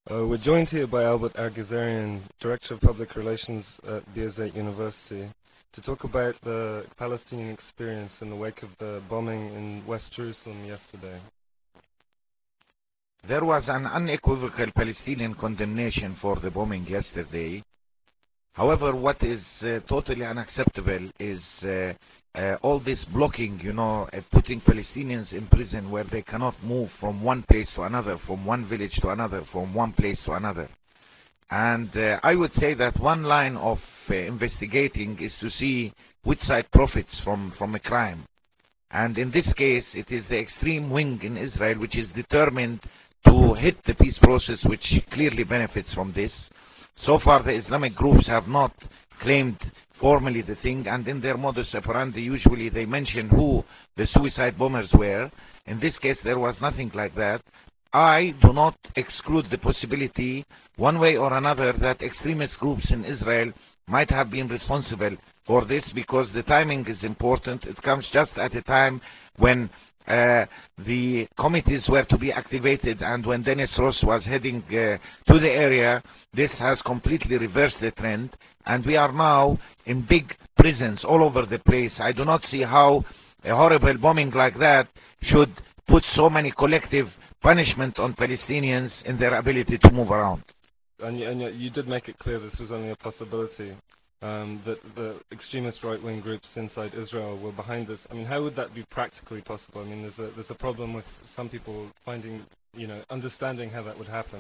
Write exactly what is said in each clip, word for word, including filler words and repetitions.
Uh, we're joined here by Albert Argazarian, Director of Public Relations at Birzeit University, to talk about the Palestinian experience in the wake of the bombing in West Jerusalem yesterday. There was an unequivocal Palestinian condemnation for the bombing yesterday. However, what is uh, totally unacceptable is uh, uh, all this blocking, you know, uh, putting Palestinians in prison where they cannot move from one place to another, from one village to another, from one place to another. And uh, I would say that one line of uh, investigating is to see which side profits from, from a crime. And in this case, it is the extreme wing in Israel which is determined to hit the peace process, which clearly benefits from this. So far, the Islamic groups have not claimed formally the thing, and in their modus operandi, usually they mention who the suicide bombers were. In this case, there was nothing like that. I do not exclude the possibility, one way or another, that extremist groups in Israel might have been responsible for this, because the timing is important. It comes just at a time when uh, the committees were to be activated, and when Dennis Ross was heading uh, to the area. This has completely reversed the trend, and we are now in big prisons all over the place. I do not see how a horrible bombing like that should put so many collective punishment on Palestinians in their ability to move around. And, and yet you did make it clear this was only a possibility, um, that the extremist right-wing groups inside Israel were behind this. I mean, how would that be practically possible? I mean, there's a, there's a problem with some people finding, you know, understanding how that would happen.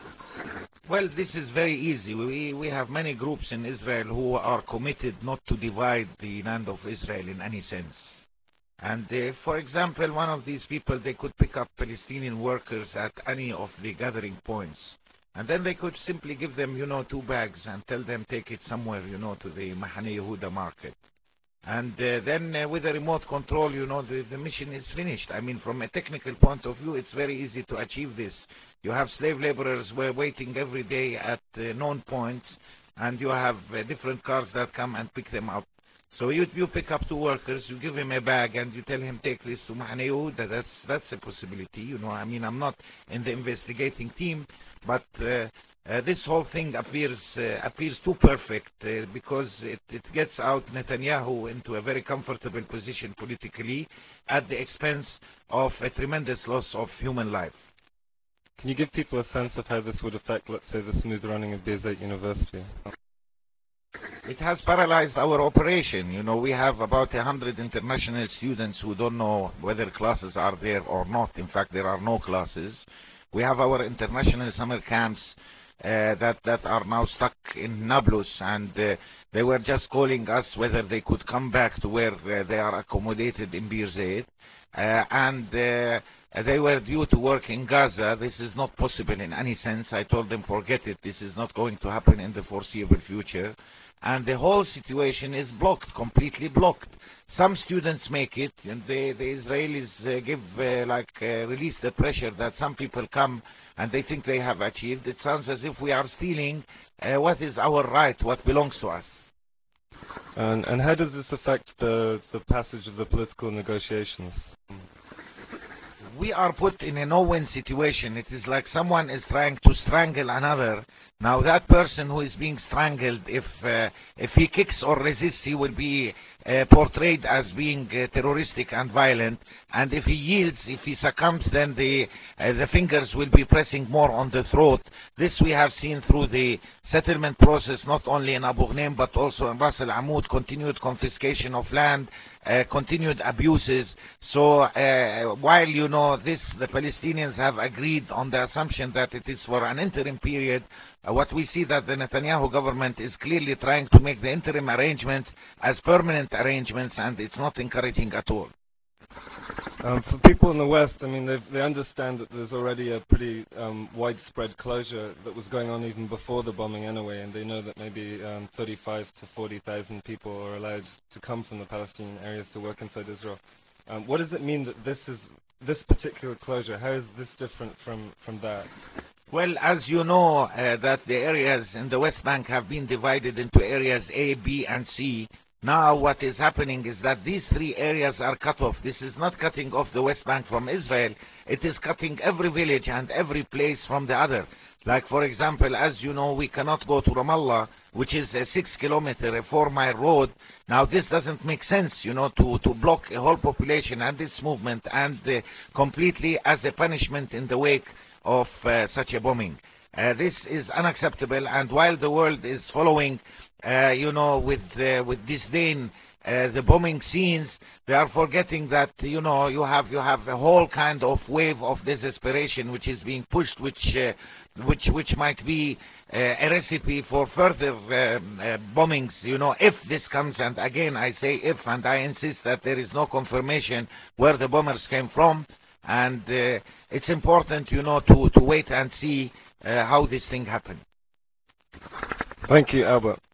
Well, this is very easy. We, we have many groups in Israel who are committed not to divide the land of Israel in any sense. And uh, for example, one of these people, they could pick up Palestinian workers at any of the gathering points. And then they could simply give them, you know, two bags and tell them take it somewhere, you know, to the Mahane Yehuda market. And uh, then uh, with a remote control, you know, the, the mission is finished. I mean, from a technical point of view, it's very easy to achieve this. You have slave laborers were waiting every day at uh, known points, and you have uh, different cars that come and pick them up. So you, you pick up two workers, you give him a bag, and you tell him take this to Mahane Yehuda. That's, that's a possibility, you know. I mean, I'm not in the investigating team, but uh, uh, this whole thing appears uh, appears too perfect uh, because it, it gets out Netanyahu into a very comfortable position politically at the expense of a tremendous loss of human life. Can you give people a sense of how this would affect, let's say, the smooth running of Birzeit University? It has paralyzed our operation. You know, we have about a hundred international students who don't know whether classes are there or not. In fact, there are no classes. We have our international summer camps uh, that, that are now stuck in Nablus, and uh, they were just calling us whether they could come back to where uh, they are accommodated in Birzeit. Uh, and uh, they were due to work in Gaza. This is not possible in any sense. I told them, forget it. This is not going to happen in the foreseeable future. And the whole situation is blocked, completely blocked. Some students make it, and the, the Israelis uh, give, uh, like, uh, release the pressure that some people come and they think they have achieved. It sounds as if we are stealing uh, what is our right, what belongs to us. And, and how does this affect the, the passage of the political negotiations? We are put in a no-win situation. It is like someone is trying to strangle another. Now that person who is being strangled, if uh, if he kicks or resists, he will be uh, portrayed as being uh, terroristic and violent. And if he yields, if he succumbs, then the uh, the fingers will be pressing more on the throat. This we have seen through the settlement process, not only in Abu Ghneim but also in Ras Al Amud. Continued confiscation of land, uh, continued abuses. So uh, while you know this, the Palestinians have agreed on the assumption that it is for an interim period. Uh, what we see that the Netanyahu government is clearly trying to make the interim arrangements as permanent arrangements, and it's not encouraging at all. Um, for people in the West, I mean, they understand that there's already a pretty um, widespread closure that was going on even before the bombing anyway, and they know that maybe um, thirty-five to forty thousand people are allowed to come from the Palestinian areas to work inside Israel. Um, what does it mean that this is this particular closure? How is this different from, from that? Well, as you know, uh, that the areas in the West Bank have been divided into areas A, B, and C. Now what is happening is that these three areas are cut off. This is not cutting off the West Bank from Israel. It is cutting every village and every place from the other. Like, for example, as you know, we cannot go to Ramallah, which is a six kilometer, a four mile road. Now, this doesn't make sense, you know, to, to block a whole population and this movement, and uh, completely as a punishment in the wake of uh, such a bombing. Uh, this is unacceptable, and while the world is following, uh, you know, with, uh, with disdain, Uh, the bombing scenes, they are forgetting that, you know, you have you have a whole kind of wave of desperation which is being pushed, which uh, which which might be uh, a recipe for further um, uh, bombings, you know, if this comes. And again, I say if, and I insist that there is no confirmation where the bombers came from, and uh, it's important, you know, to to wait and see uh, how this thing happened. Thank you, Albert.